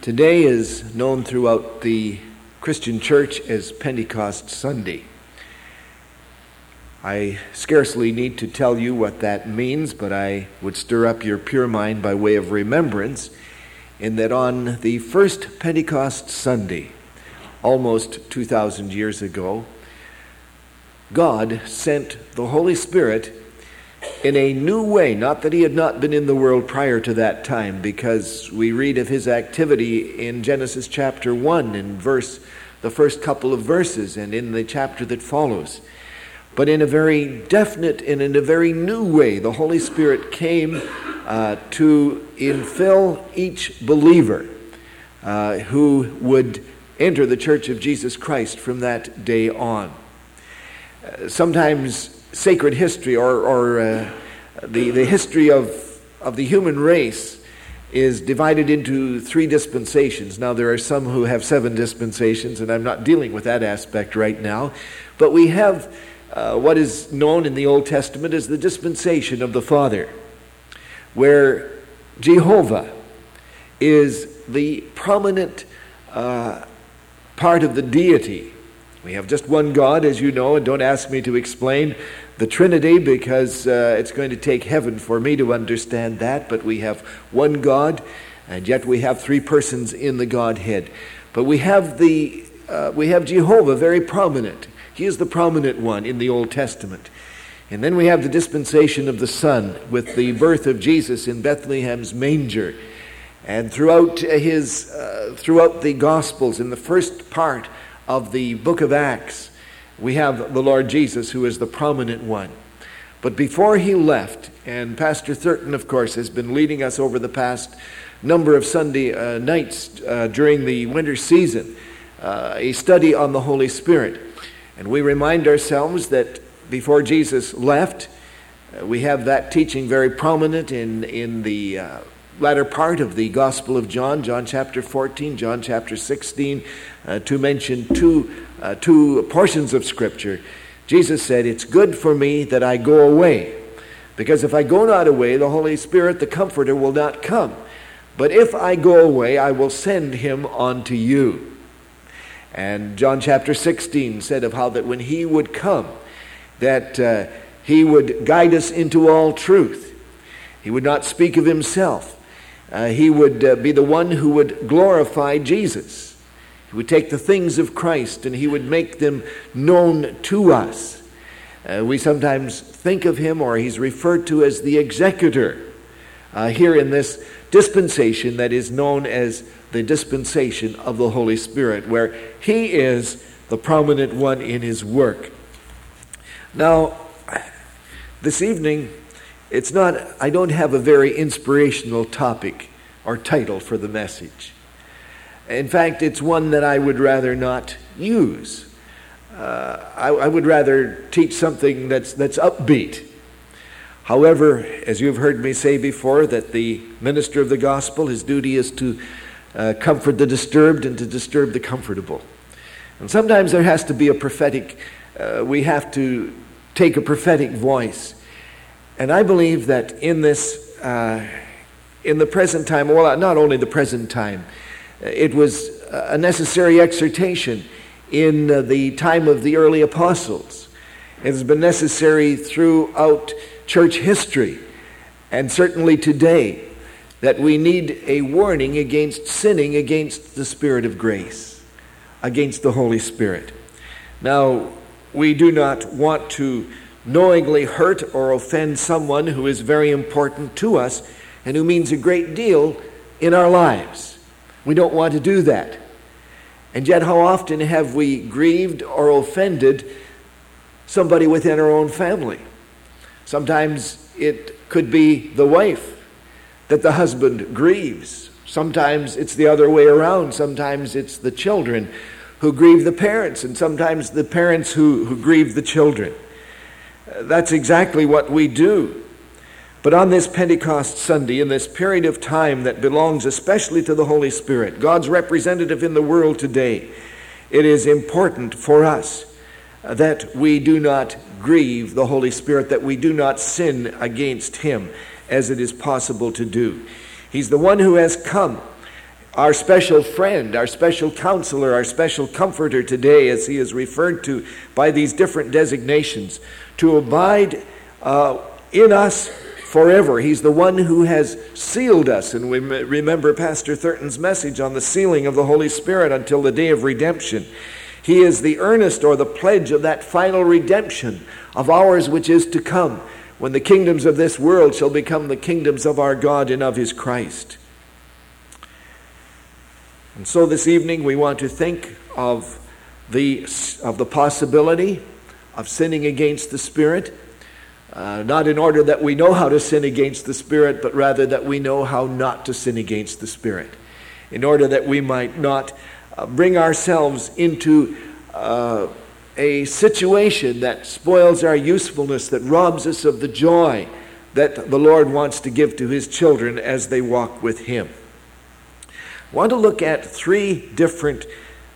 Today is known throughout the Christian church as Pentecost Sunday. I scarcely need to tell you what that means, but I would stir up your pure mind by way of remembrance in that on the first Pentecost Sunday, almost 2,000 years ago, God sent the Holy Spirit in a new way. Not that he had not been in the world prior to that time, because we read of his activity in Genesis chapter 1 in the first couple of verses and in the chapter that follows. But in a very definite and in a very new way, the Holy Spirit came to infill each believer who would enter the Church of Jesus Christ from that day on. Sometimes sacred history or the history of the human race is divided into 3 dispensations. Now, there are some who have 7 dispensations, and I'm not dealing with that aspect right now. But we have what is known in the Old Testament as the dispensation of the Father, where Jehovah is the prominent part of the deity. We have just one God, as you know, and don't ask me to explain the Trinity, because it's going to take heaven for me to understand that. But we have one God, and yet we have 3 persons in the Godhead. But we have Jehovah very prominent. He is the prominent one in the Old Testament. And then we have the dispensation of the Son with the birth of Jesus in Bethlehem's manger. And throughout the Gospels, in the first part of the book of Acts, we have the Lord Jesus, who is the prominent one. But before he left, and Pastor Thurton, of course, has been leading us over the past number of Sunday nights during the winter season, a study on the Holy Spirit. And we remind ourselves that before Jesus left, we have that teaching very prominent in the latter part of the Gospel of John, John chapter 14, John chapter 16, to mention two portions of Scripture. Jesus said, "It's good for me that I go away, because if I go not away, the Holy Spirit, the Comforter, will not come. But if I go away, I will send him unto you." And John chapter 16 said of how that when he would come, that he would guide us into all truth. He would not speak of himself. He would be the one who would glorify Jesus. He would take the things of Christ and he would make them known to us. We sometimes think of him, or he's referred to as the executor here in this dispensation that is known as the dispensation of the Holy Spirit, where he is the prominent one in his work. Now, this evening, I don't have a very inspirational topic or title for the message. In fact, it's one that I would rather not use. I would rather teach something that's upbeat. However, as you've heard me say before, that the minister of the gospel, his duty is to comfort the disturbed and to disturb the comfortable. And sometimes there has to be a prophetic, we have to take a prophetic voice. And I believe that in this, in the present time, well, not only the present time, it was a necessary exhortation in the time of the early apostles. It has been necessary throughout church history, and certainly today, that we need a warning against sinning against the Spirit of grace, against the Holy Spirit. Now, we do not want to knowingly hurt or offend someone who is very important to us and who means a great deal in our lives. We don't want to do that. And yet, how often have we grieved or offended somebody within our own family? Sometimes it could be the wife that the husband grieves. Sometimes it's the other way around. Sometimes it's the children who grieve the parents, and sometimes the parents who grieve the children. That's exactly what we do. But on this Pentecost Sunday, in this period of time that belongs especially to the Holy Spirit, God's representative in the world today, it is important for us that we do not grieve the Holy Spirit, that we do not sin against him as it is possible to do. He's the one who has come our special friend, our special counselor, our special comforter today, as he is referred to by these different designations, to abide in us forever. He's the one who has sealed us. And we remember Pastor Thurton's message on the sealing of the Holy Spirit until the day of redemption. He is the earnest or the pledge of that final redemption of ours which is to come, when the kingdoms of this world shall become the kingdoms of our God and of his Christ. And so this evening we want to think of the possibility of sinning against the Spirit, not in order that we know how to sin against the Spirit, but rather that we know how not to sin against the Spirit, in order that we might not bring ourselves into a situation that spoils our usefulness, that robs us of the joy that the Lord wants to give to his children as they walk with him. I want to look at 3 different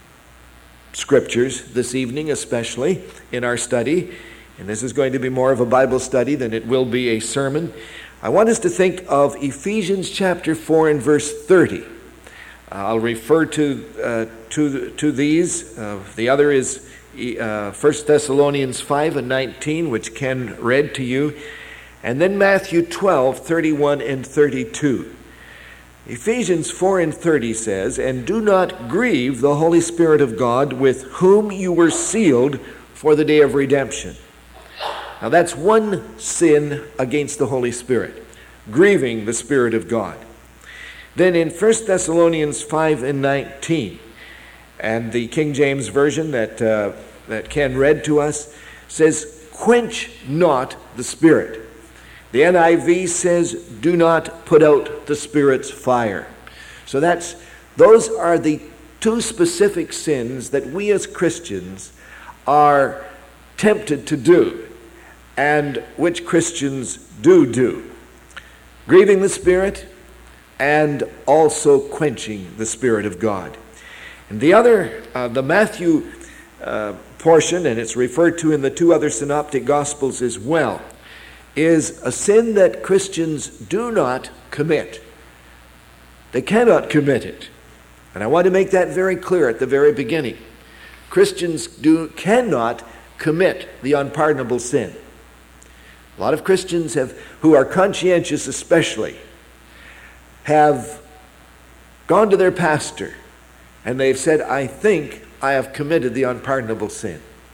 scriptures this evening, especially in our study. And this is going to be more of a Bible study than it will be a sermon. I want us to think of Ephesians chapter 4 and verse 30. I'll refer to these. The other is 1 Thessalonians 5 and 19, which Ken read to you. And then Matthew 12, 31 and 32. Ephesians 4 and 30 says, "And do not grieve the Holy Spirit of God, with whom you were sealed for the day of redemption." Now that's one sin against the Holy Spirit, grieving the Spirit of God. Then in 1 Thessalonians 5 and 19, and the King James Version that Ken read to us says, "Quench not the Spirit." The NIV says, "Do not put out the Spirit's fire." So those are the 2 specific sins that we as Christians are tempted to do, and which Christians do. Grieving the Spirit and also quenching the Spirit of God. And the other, the Matthew portion, and it's referred to in the 2 other synoptic gospels as well, is a sin that Christians do not commit. They cannot commit it. And I want to make that very clear at the very beginning. Christians cannot commit the unpardonable sin. A lot of Christians who are conscientious especially, have gone to their pastor and they've said, "I think I have committed the unpardonable sin."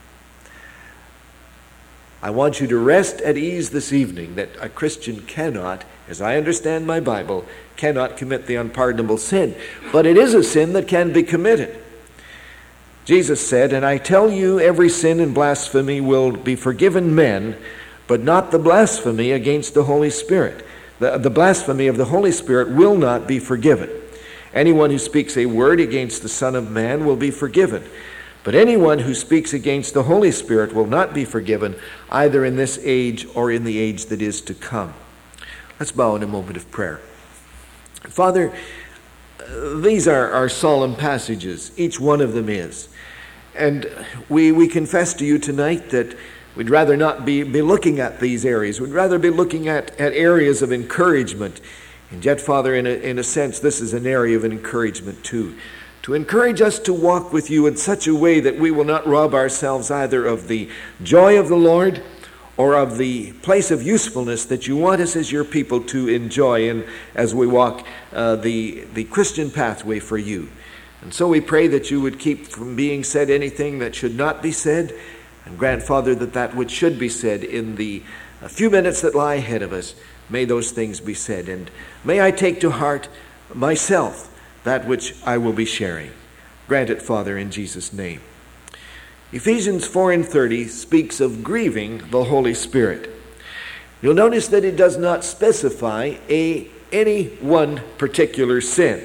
I want you to rest at ease this evening that a Christian cannot, as I understand my Bible, cannot commit the unpardonable sin. But it is a sin that can be committed. Jesus said, "And I tell you, every sin and blasphemy will be forgiven men, but not the blasphemy against the Holy Spirit. The blasphemy of the Holy Spirit will not be forgiven. Anyone who speaks a word against the Son of Man will be forgiven. But anyone who speaks against the Holy Spirit will not be forgiven, either in this age or in the age that is to come." Let's bow in a moment of prayer. Father, these are solemn passages. Each one of them is. And we confess to you tonight that we'd rather not be looking at these areas. We'd rather be looking at areas of encouragement. And yet, Father, in a sense, this is an area of encouragement too. To encourage us to walk with you in such a way that we will not rob ourselves either of the joy of the Lord or of the place of usefulness that you want us as your people to enjoy in as we walk the Christian pathway for you. And so we pray that you would keep from being said anything that should not be said, and grant, Father, that which should be said in the few minutes that lie ahead of us, may those things be said. And may I take to heart myself that which I will be sharing. Grant it, Father, in Jesus' name. Ephesians 4 and 30 speaks of grieving the Holy Spirit. You'll notice that it does not specify any one particular sin,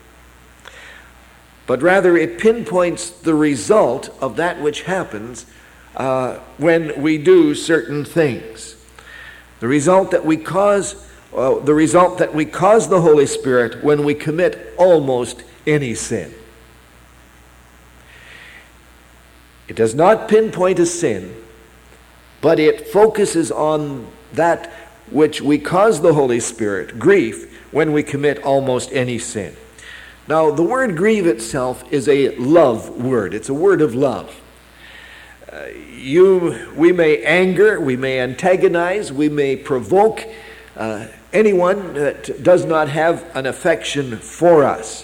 but rather it pinpoints the result of that which happens when we do certain things. The result that we cause the Holy Spirit when we commit almost any sin. It does not pinpoint a sin, but it focuses on that which we cause the Holy Spirit, grief, when we commit almost any sin. Now, the word grieve itself is a love word. It's a word of love. We may anger, we may antagonize, we may provoke anyone that does not have an affection for us.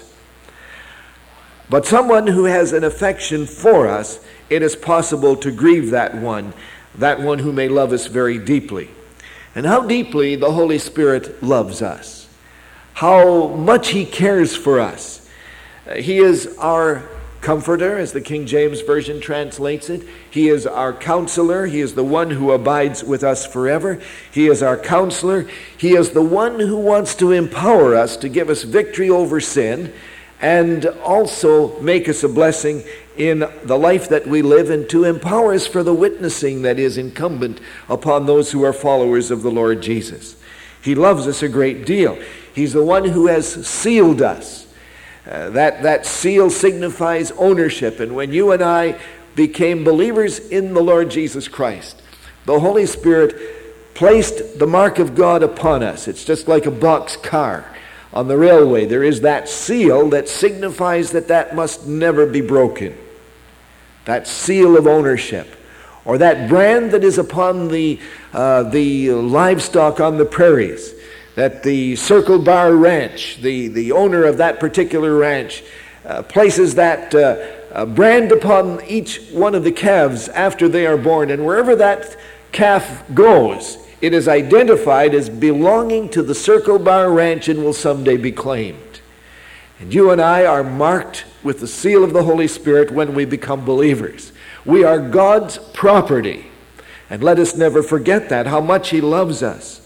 But someone who has an affection for us, it is possible to grieve that one who may love us very deeply. And how deeply the Holy Spirit loves us. How much He cares for us. He is our comforter, as the King James Version translates it. He is our counselor. He is the one who abides with us forever. He is our counselor. He is the one who wants to empower us to give us victory over sin and also make us a blessing in the life that we live and to empower us for the witnessing that is incumbent upon those who are followers of the Lord Jesus. He loves us a great deal. He's the one who has sealed us. That seal signifies ownership. And when you and I became believers in the Lord Jesus Christ, the Holy Spirit placed the mark of God upon us. It's just like a box car on the railway. There is that seal that signifies that must never be broken. That seal of ownership. Or that brand that is upon the livestock on the prairies. That the Circle Bar Ranch, the owner of that particular ranch, places that brand upon each one of the calves after they are born. And wherever that calf goes, it is identified as belonging to the Circle Bar Ranch and will someday be claimed. And you and I are marked with the seal of the Holy Spirit when we become believers. We are God's property. And let us never forget that, how much He loves us.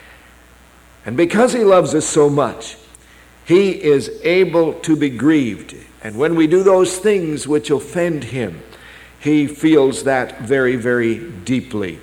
And because He loves us so much, He is able to be grieved. And when we do those things which offend Him, He feels that very, very deeply.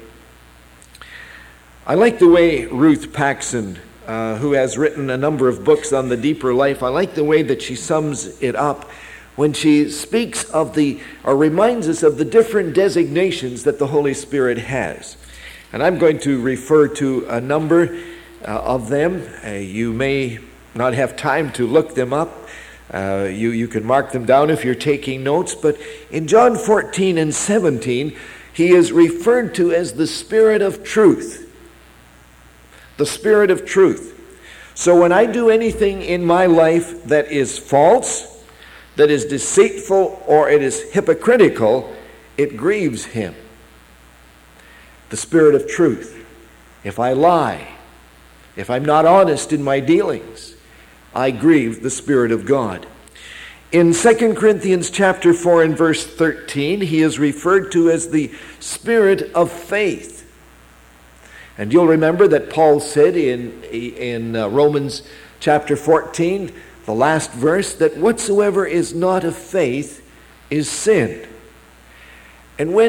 I like the way Ruth Paxson, who has written a number of books on the deeper life, I like the way that she sums it up when she speaks of or reminds us of the different designations that the Holy Spirit has. And I'm going to refer to a number of them. You may not have time to look them up. You can mark them down if you're taking notes. But in John 14 and 17, He is referred to as the Spirit of truth. The Spirit of truth. So when I do anything in my life that is false, that is deceitful, or it is hypocritical, it grieves Him. The Spirit of truth. If I lie, if I'm not honest in my dealings, I grieve the Spirit of God. In 2 Corinthians chapter 4 and verse 13, He is referred to as the Spirit of faith. And you'll remember that Paul said in Romans chapter 14, the last verse, that whatsoever is not of faith is sin. And when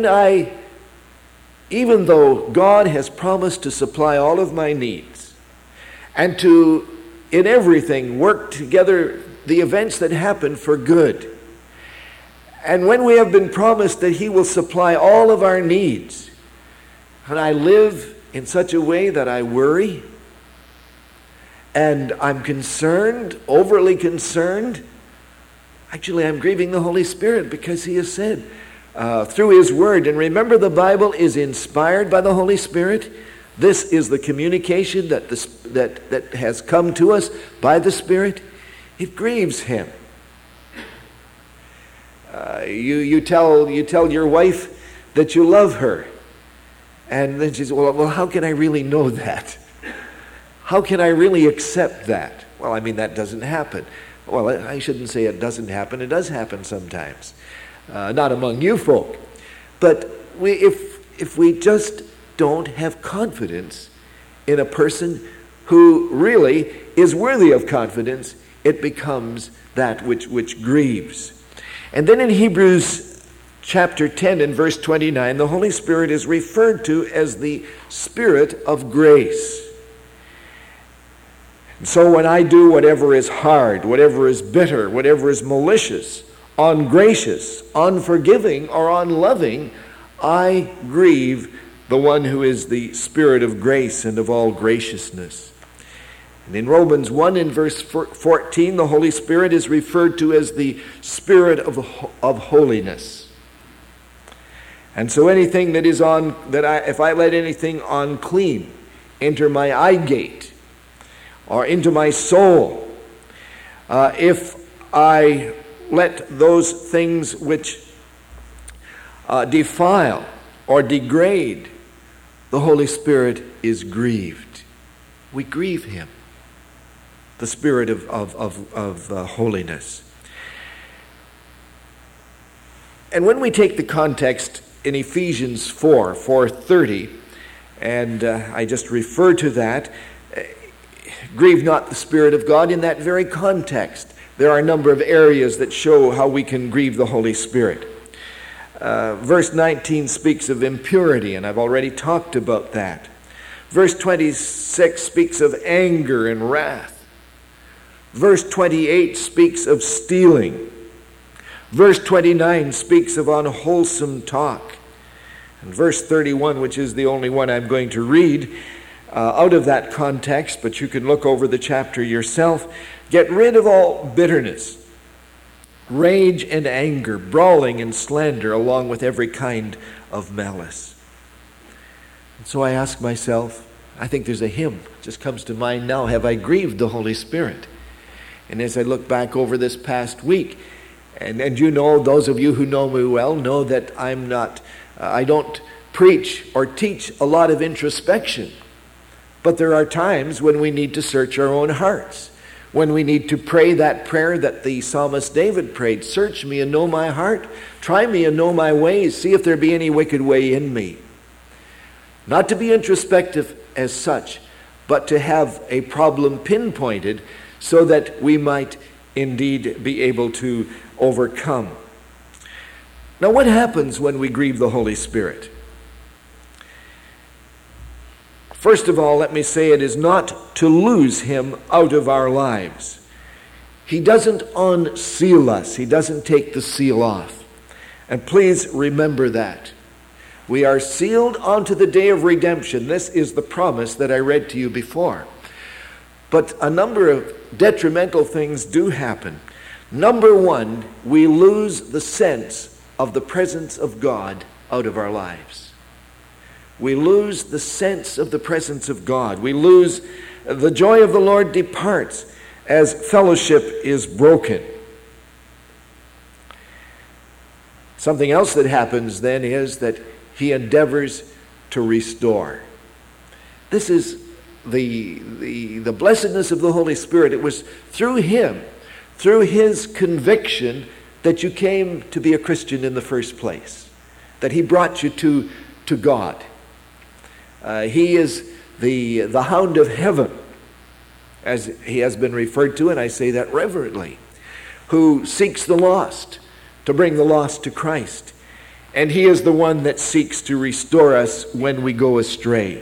even though God has promised to supply all of my needs, and to, in everything, work together the events that happen for good. And when we have been promised that He will supply all of our needs, and I live in such a way that I worry, and I'm concerned, overly concerned, actually I'm grieving the Holy Spirit, because He has said through His Word, and remember the Bible is inspired by the Holy Spirit. This is the communication that has come to us by the Spirit. It grieves Him. You tell your wife that you love her, and then she says, "Well, how can I really know that? How can I really accept that?" Well, I mean, that doesn't happen. Well, I shouldn't say it doesn't happen. It does happen sometimes, not among you folk, but if we just don't have confidence in a person who really is worthy of confidence, it becomes that which grieves. And then in Hebrews chapter 10 and verse 29, the Holy Spirit is referred to as the Spirit of grace. And so when I do whatever is hard, whatever is bitter, whatever is malicious, ungracious, unforgiving, or unloving, I grieve the one who is the Spirit of grace and of all graciousness. And in Romans 1 in verse 14, the Holy Spirit is referred to as the Spirit of holiness. And so anything that is if I let anything unclean enter my eye gate or into my soul, if I let those things which defile or degrade, the Holy Spirit is grieved. We grieve him, the Spirit of holiness. And when we take the context in Ephesians 4:30, and I just refer to that, grieve not the Spirit of God, in that very context, there are a number of areas that show how we can grieve the Holy Spirit. Verse 19 speaks of impurity, and I've already talked about that. Verse 26 speaks of anger and wrath. Verse 28 speaks of stealing. Verse 29 speaks of unwholesome talk. And verse 31, which is the only one I'm going to read out of that context, but you can look over the chapter yourself. Get rid of all bitterness, rage and anger, brawling and slander, along with every kind of malice. And so I ask myself, I think there's a hymn that just comes to mind now, have I grieved the Holy Spirit? And as I look back over this past week, and you know, those of you who know me well know that I don't preach or teach a lot of introspection. But there are times when we need to search our own hearts, when we need to pray that prayer that the psalmist David prayed, search me and know my heart, try me and know my ways, see if there be any wicked way in me. Not to be introspective as such, but to have a problem pinpointed so that we might indeed be able to overcome. Now, what happens when we grieve the Holy Spirit? First of all, let me say it is not to lose him out of our lives. He doesn't unseal us. He doesn't take the seal off. And please remember that. We are sealed unto the day of redemption. This is the promise that I read to you before. But a number of detrimental things do happen. Number one, we lose the sense of the presence of God out of our lives. We lose the sense of the presence of God. We lose the joy of the Lord departs as fellowship is broken. Something else that happens then is that he endeavors to restore. This is the blessedness of the Holy Spirit. It was through him, through his conviction, that you came to be a Christian in the first place, that he brought you to God. He is the hound of heaven, as he has been referred to, and I say that reverently, who seeks the lost, to bring the lost to Christ. And he is the one that seeks to restore us when we go astray.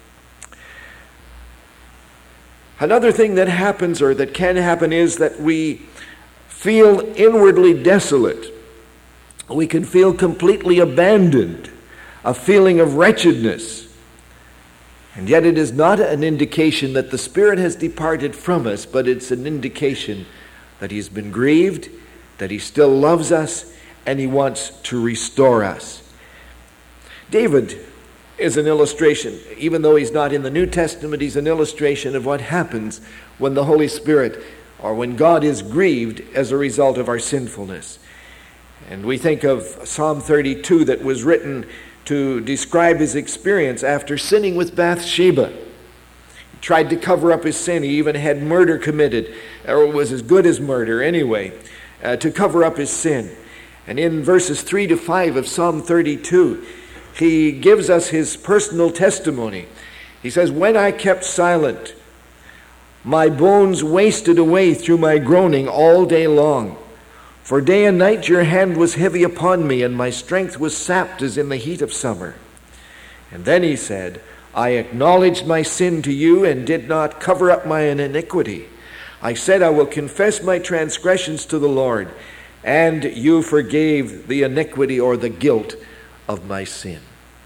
Another thing that happens, or that can happen, is that we feel inwardly desolate. We can feel completely abandoned, a feeling of wretchedness. And yet it is not an indication that the Spirit has departed from us, but it's an indication that he's been grieved, that he still loves us, and he wants to restore us. David is an illustration. Even though he's not in the New Testament, he's an illustration of what happens when the Holy Spirit, or when God is grieved as a result of our sinfulness. And we think of Psalm 32 that was written to describe his experience after sinning with Bathsheba. He tried to cover up his sin. He even had murder committed, or it was as good as murder anyway, to cover up his sin. And in verses 3 to 5 of Psalm 32, he gives us his personal testimony. He says, when I kept silent, my bones wasted away through my groaning all day long. For day and night your hand was heavy upon me, and my strength was sapped as in the heat of summer. And then he said, I acknowledged my sin to you and did not cover up my iniquity. I said, I will confess my transgressions to the Lord, and you forgave the iniquity or the guilt of my sin.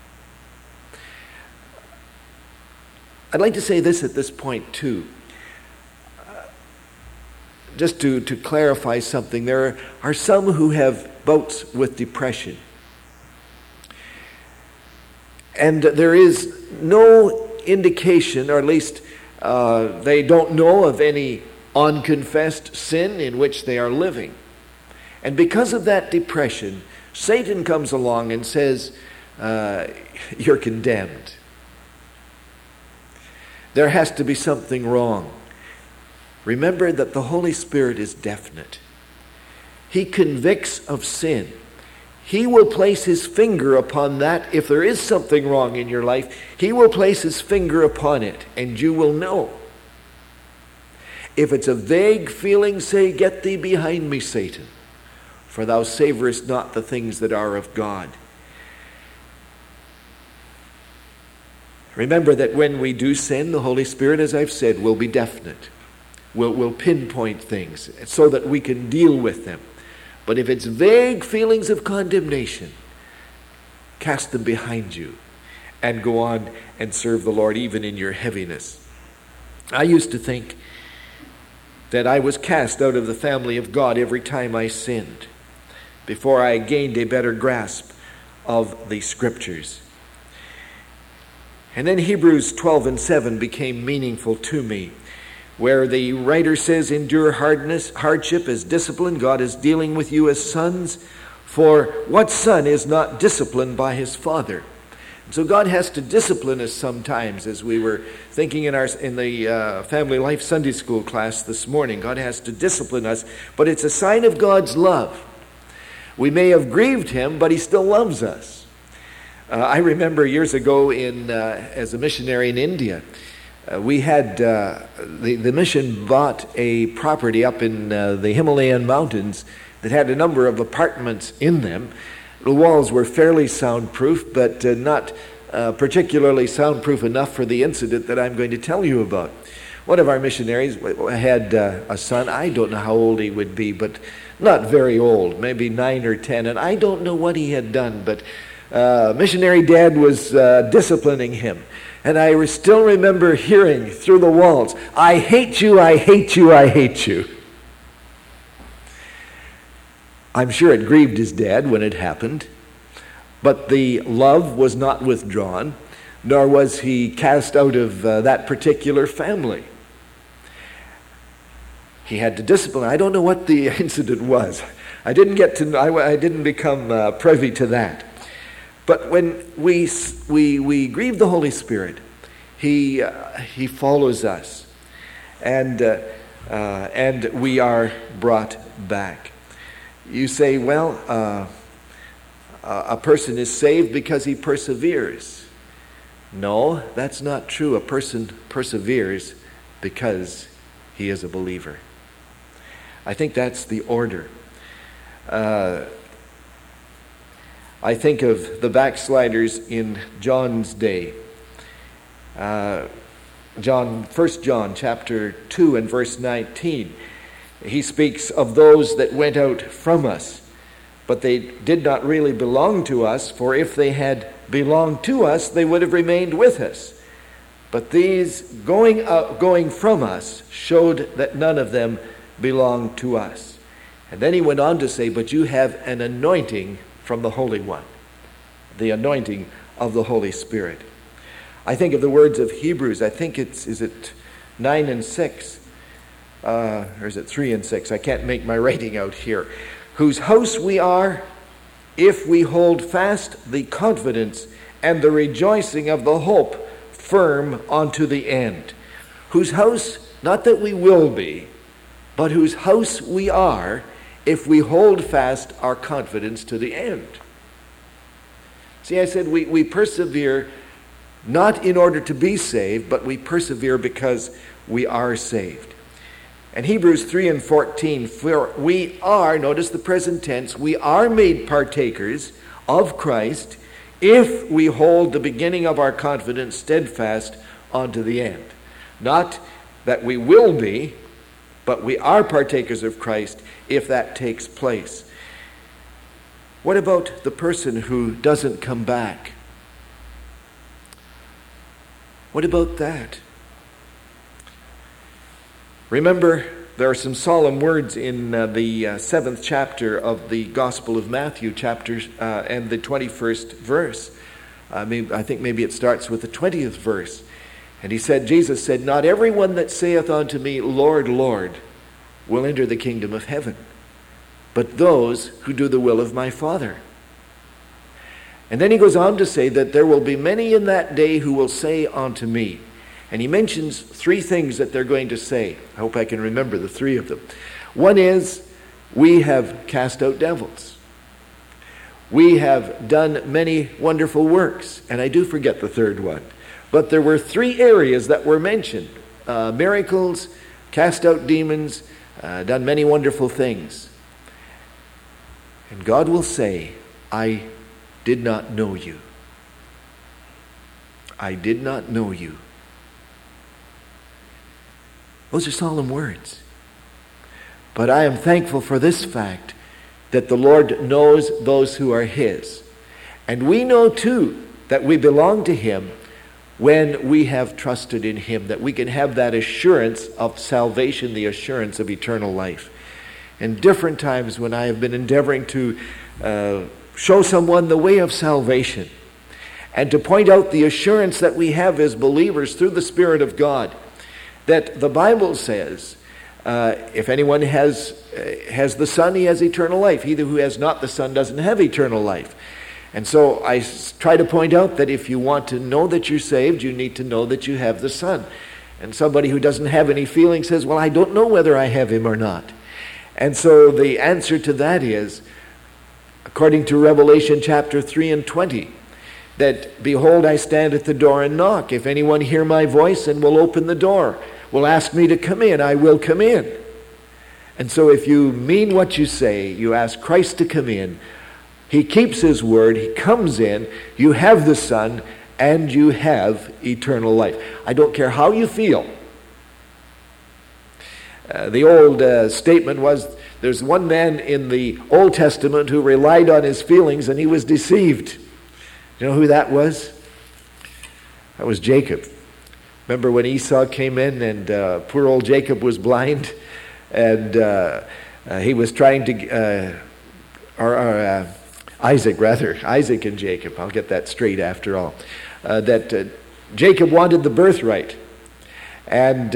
I'd like to say this at this point too. just to clarify something, there are some who have bouts with depression. And there is no indication, or at least they don't know of any unconfessed sin in which they are living. And because of that depression, Satan comes along and says, you're condemned. There has to be something wrong. Remember that the Holy Spirit is definite. He convicts of sin. He will place his finger upon that. If there is something wrong in your life, he will place his finger upon it, and you will know. If it's a vague feeling, say, "Get thee behind me, Satan, for thou savorest not the things that are of God." Remember that when we do sin, the Holy Spirit, as I've said, will be definite. Will pinpoint things so that we can deal with them. But if it's vague feelings of condemnation, cast them behind you and go on and serve the Lord even in your heaviness. I used to think that I was cast out of the family of God every time I sinned, before I gained a better grasp of the Scriptures. And then Hebrews 12 and 7 became meaningful to me, where the writer says, "Endure hardship as discipline. God is dealing with you as sons. For what son is not disciplined by his father?" And so God has to discipline us sometimes, as we were thinking in the Family Life Sunday School class this morning. God has to discipline us, but it's a sign of God's love. We may have grieved him, but he still loves us. I remember years ago as a missionary in India, we had, the mission bought a property up in the Himalayan mountains that had a number of apartments in them. The walls were fairly soundproof, but not particularly soundproof enough for the incident that I'm going to tell you about. One of our missionaries had a son. I don't know how old he would be, but not very old, maybe 9 or 10. And I don't know what he had done, but missionary dad was disciplining him. And I still remember hearing through the walls, "I hate you, I hate you, I hate you." I'm sure it grieved his dad when it happened, but the love was not withdrawn, nor was he cast out of that particular family. He had to discipline. I don't know what the incident was. I didn't become privy to that. But when we grieve the Holy Spirit, He follows us, and we are brought back. You say, well, a person is saved because he perseveres. No, that's not true. A person perseveres because he is a believer. I think that's the order. I think of the backsliders in John's day. 1 John chapter 2 and verse 19. He speaks of those that went out from us, but they did not really belong to us, for if they had belonged to us, they would have remained with us. But these going from us showed that none of them belonged to us. And then he went on to say, but you have an anointing from the Holy One, the anointing of the Holy Spirit. I think of the words of Hebrews. I think is it 9 and 6? Or is it 3 and 6? I can't make my writing out here. Whose house we are, if we hold fast the confidence and the rejoicing of the hope firm unto the end. Whose house, not that we will be, but whose house we are, if we hold fast our confidence to the end. See, I said we persevere not in order to be saved, but we persevere because we are saved. And Hebrews 3 and 14, for we are, notice the present tense, we are made partakers of Christ if we hold the beginning of our confidence steadfast unto the end. Not that we will be, but we are partakers of Christ if that takes place. What about the person who doesn't come back? What about that? Remember There are some solemn words in the 7th chapter of the Gospel of Matthew, and the 21st verse. I think maybe it starts with the 20th verse. And Jesus said, "Not everyone that saith unto me, Lord, Lord, will enter the kingdom of heaven, but those who do the will of my Father." And then he goes on to say that there will be many in that day who will say unto me. And he mentions three things that they're going to say. I hope I can remember the three of them. One is, we have cast out devils. We have done many wonderful works. And I do forget the third one. But there were three areas that were mentioned. Miracles, cast out demons, done many wonderful things. And God will say, "I did not know you. I did not know you." Those are solemn words. But I am thankful for this fact, that the Lord knows those who are His. And we know too that we belong to Him when we have trusted in Him, that we can have that assurance of salvation, the assurance of eternal life. In different times when I have been endeavoring to show someone the way of salvation, and to point out the assurance that we have as believers through the Spirit of God, that the Bible says, if anyone has the Son, he has eternal life. He who has not the Son doesn't have eternal life. And so I try to point out that if you want to know that you're saved, you need to know that you have the Son. And somebody who doesn't have any feeling says, "Well, I don't know whether I have Him or not." And so the answer to that is, according to Revelation chapter 3 and 20, that, "Behold, I stand at the door and knock. If anyone hear my voice and will open the door, will ask me to come in, I will come in." And so if you mean what you say, you ask Christ to come in, He keeps His word, He comes in, you have the Son, and you have eternal life. I don't care how you feel. The old statement was, there's one man in the Old Testament who relied on his feelings and he was deceived. You know who that was? That was Jacob. Remember when Esau came in and poor old Jacob was blind, and he was trying to, Isaac and Jacob, I'll get that straight after all, that Jacob wanted the birthright, and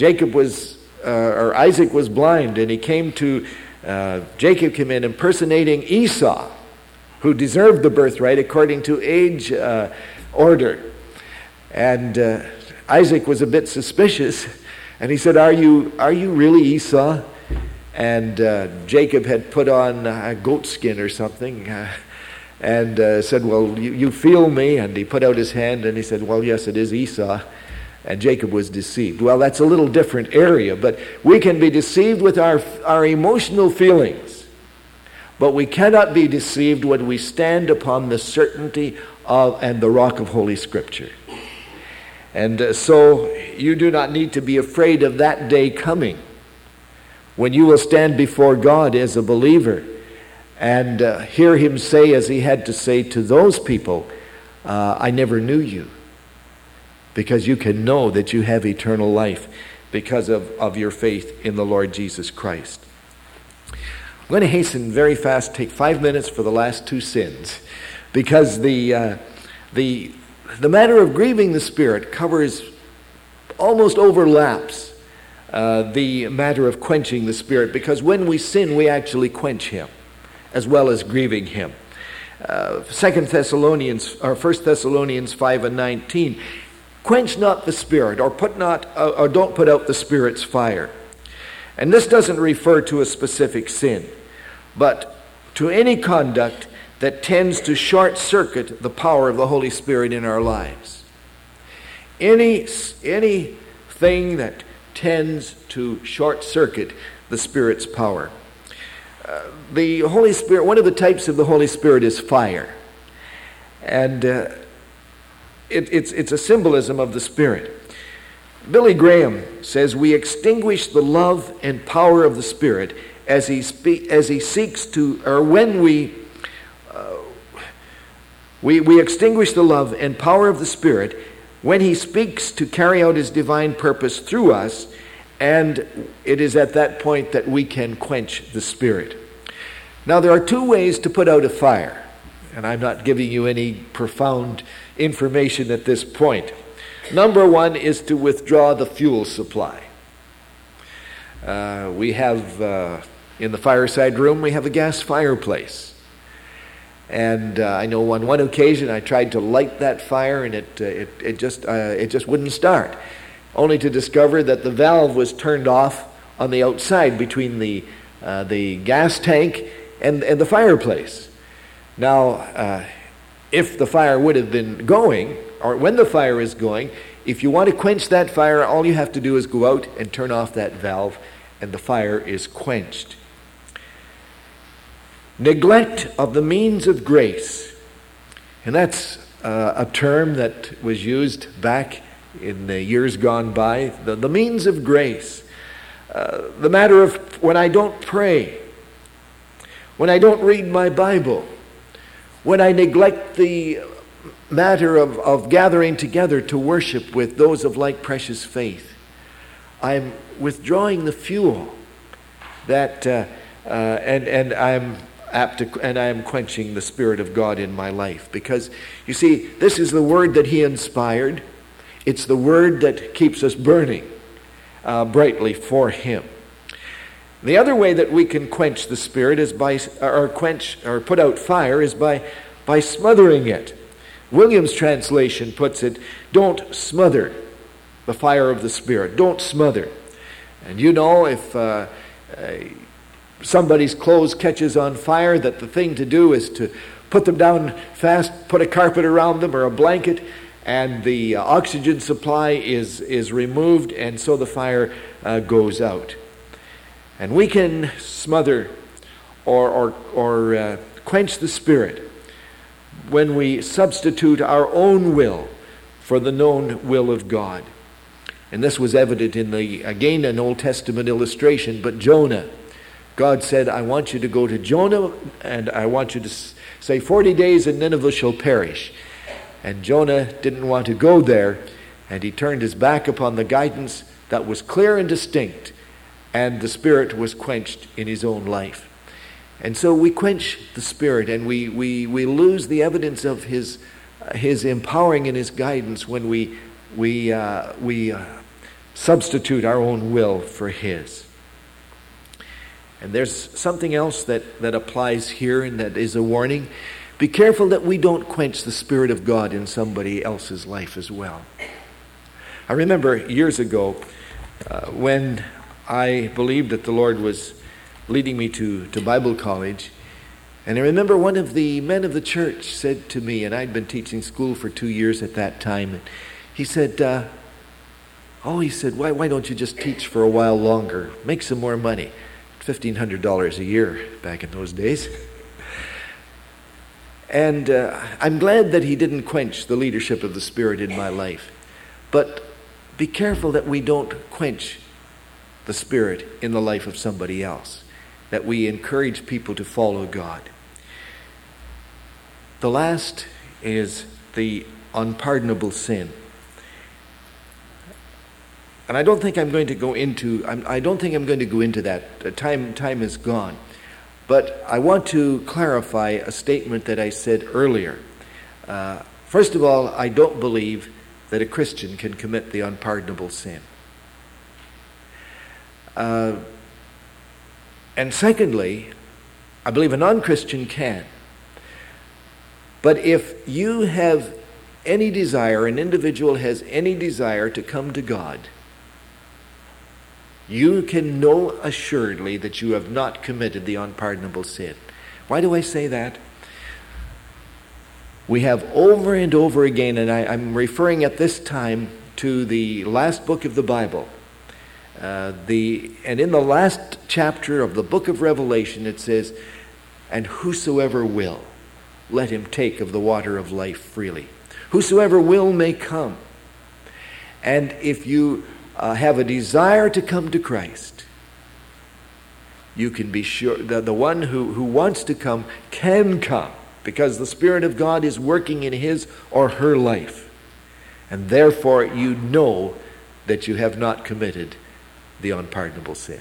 Isaac was blind, and he came to, Jacob came in impersonating Esau, who deserved the birthright according to age order, and Isaac was a bit suspicious, and he said, "Are you really Esau?" And Jacob had put on a goat skin or something, and said, "Well, you feel me?" And he put out his hand, and he said, "Well, yes, it is Esau." And Jacob was deceived. Well, that's a little different area, but we can be deceived with our emotional feelings. But we cannot be deceived when we stand upon the certainty of and the rock of Holy Scripture. And so you do not need to be afraid of that day coming when you will stand before God as a believer and hear Him say, as He had to say to those people, "I never knew you," because you can know that you have eternal life because of your faith in the Lord Jesus Christ. I'm going to hasten very fast, take 5 minutes for the last two sins, because the matter of grieving the Spirit almost overlaps the matter of quenching the Spirit, because when we sin, we actually quench Him as well as grieving Him. 1 Thessalonians 5 and 19, "Quench not the Spirit, or don't put out the Spirit's fire." And this doesn't refer to a specific sin, but to any conduct that tends to short-circuit the power of the Holy Spirit in our lives. Anything that tends to short-circuit the Spirit's power. The Holy Spirit, one of the types of the Holy Spirit is fire. And it's a symbolism of the Spirit. Billy Graham says, "We extinguish the love and power of the Spirit as he seeks to, or when we extinguish the love and power of the Spirit when He speaks to carry out His divine purpose through us, And it is at that point that we can quench the Spirit. Now, there are two ways to put out a fire. And I'm not giving you any profound information at this point. Number one is to withdraw the fuel supply. We have, in the fireside room, we have a gas fireplace. And I know on one occasion I tried to light that fire and it just wouldn't start. Only to discover that the valve was turned off on the outside between the gas tank and the fireplace. Now, if the fire would have been going, or when the fire is going, if you want to quench that fire, all you have to do is go out and turn off that valve, and the fire is quenched. Neglect of the means of grace. And that's a term that was used back in the years gone by. The means of grace. The matter of when I don't pray, when I don't read my Bible, when I neglect the matter of gathering together to worship with those of like precious faith, I'm withdrawing the fuel that, and I'm apt to, and I am quenching the Spirit of God in my life. Because, you see, this is the word that He inspired. It's the word that keeps us burning brightly for Him. The other way that we can quench the Spirit is by, or put out fire, is by smothering it. Williams' translation puts it, don't smother the fire of the Spirit. Don't smother. And you know, if somebody's clothes catches on fire, that the thing to do is to put them down fast, put a carpet around them or a blanket, and the oxygen supply is removed, and so the fire goes out. And we can smother or quench the Spirit when we substitute our own will for the known will of God. And this was evident in again an Old Testament illustration, but Jonah. God said, I want you to go to Jonah, and I want you to say 40 days and Nineveh shall perish. And Jonah didn't want to go there, and he turned his back upon the guidance that was clear and distinct, and the Spirit was quenched in his own life. And so we quench the Spirit, and we lose the evidence of His empowering and His guidance when we substitute our own will for His. And there's something else that applies here, and that is a warning. Be careful that we don't quench the Spirit of God in somebody else's life as well. I remember years ago when I believed that the Lord was leading me to Bible college, and I remember one of the men of the church said to me, and I'd been teaching school for 2 years at that time, and he said, why don't you just teach for a while longer, make some more money? $1,500 a year back in those days. And I'm glad that he didn't quench the leadership of the Spirit in my life. But be careful that we don't quench the Spirit in the life of somebody else, that we encourage people to follow God. The last is the unpardonable sin. And I don't think I'm going to go into that. Time is gone. But I want to clarify a statement that I said earlier. First of all, I don't believe that a Christian can commit the unpardonable sin. And secondly, I believe a non-Christian can. But if you have any desire, an individual has any desire to come to God, you can know assuredly that you have not committed the unpardonable sin. Why do I say that? We have over and over again, and I'm referring at this time to the last book of the Bible. And in the last chapter of the book of Revelation, it says, "And whosoever will, let him take of the water of life freely. Whosoever will may come." And if you have a desire to come to Christ, you can be sure that the one who wants to come can come, because the Spirit of God is working in his or her life. And therefore you know that you have not committed the unpardonable sin.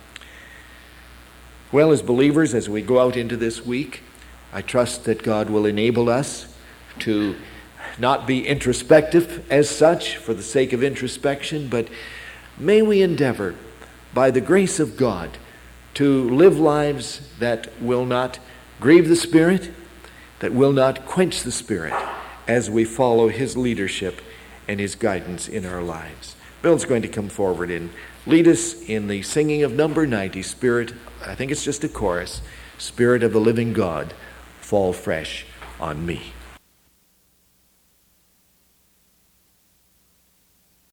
Well, as believers, as we go out into this week, I trust that God will enable us to not be introspective as such for the sake of introspection, but may we endeavor, by the grace of God, to live lives that will not grieve the Spirit, that will not quench the Spirit, as we follow His leadership and His guidance in our lives. Bill's going to come forward and lead us in the singing of number 90, Spirit, I think it's just a chorus, Spirit of the living God, fall fresh on me.